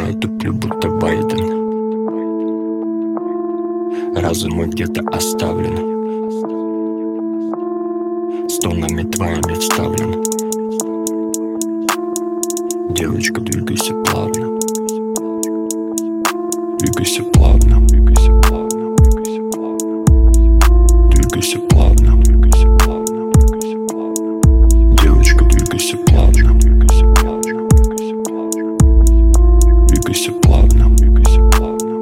я туплю, будто Байден. Разум мой где-то оставлен, стонами твоими вставлен. Девочка, двигайся плавно, двигайся плавно, двигайся плавно, двигайся плавно, двигайся плавно, девочка, двигайся плавно, двигайся плавно, двигайся плавно, двигайся плавно.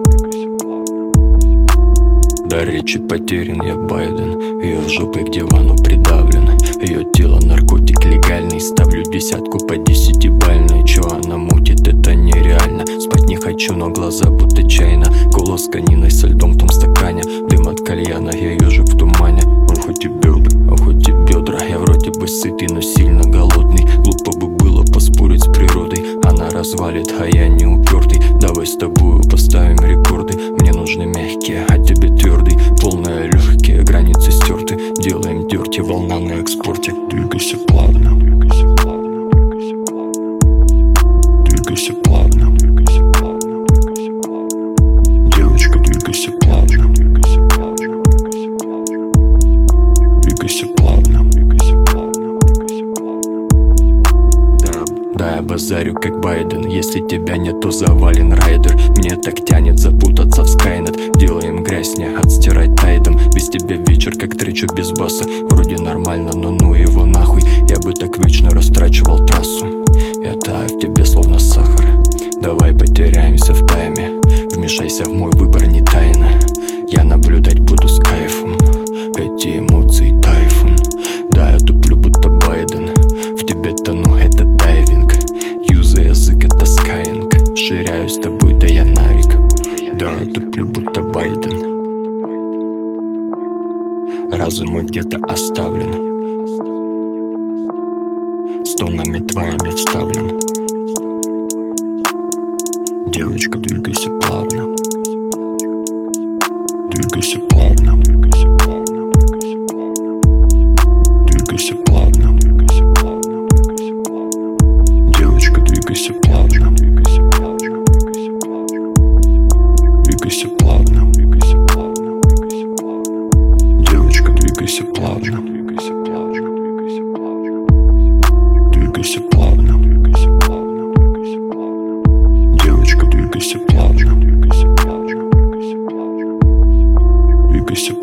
До речи потерян я Байден, ее в жопе к дивану придавлен. Ее тело наркотик легальный, ставлю десятку по 10-бальной. Чё она мутит, это нереально. Спать не хочу, но глаза будто чайно. Голос с кониной со льдом в том стакане. Дым от кальяна, я ежик в тумане. Ох, эти бедра, ох, эти бедра. Я вроде бы сытый, но сильно голодный. Глупо бы было поспорить с природой. Она развалит, а я не упертый. Давай с тобою поставим рекорды. Мне нужны мягкие, а тебе твердый. Полная легкие, границы стерты. Делаем дерти, волна на экспорте. Двигайся плавно, двигайся плавно, двигайся плавно, двигайся плавно, двигайся плавно. Девочка, двигайся плавно, двигайся плавно, двигайся плавно, двигайся плавно, двигайся плавно. Да, я базарю как Байден. Если тебя нет, то завален райдер. Мне так тянет запутаться в Skynet. Делаем грязь, не отстирать тайдом. Без тебя вечер как тречу без баса. Вроде нормально, но ну его нахуй. Я бы так вечно растрачивал трассу. Я таю в тебе словно сахар. Давай потеряемся в тайме. Вмешайся в мой выбор, не тайна. Я наблюдать буду с кайфом. Эти эмоции тайфун. Да, я туплю, будто Байден. В тебе тону, это дайвинг. Юза язык, это скайинг. Ширяюсь с тобой, да я навик. Да, я туплю, будто Байден. Разум мой где-то оставлен, стонами твоими вставлен. Девочка, двигайся плавно, двигайся плавно, двигайся плавно, двигайся плавно, двигайся плавно, девочка, двигайся плавно, двигайся плавно, двигайся плавно, двигайся плавно, девочка, двигайся плавно, двигайся плавно, двигайся плавно, двигайся плавно, девочка, двигайся плавно, двигайся плавно, двигайся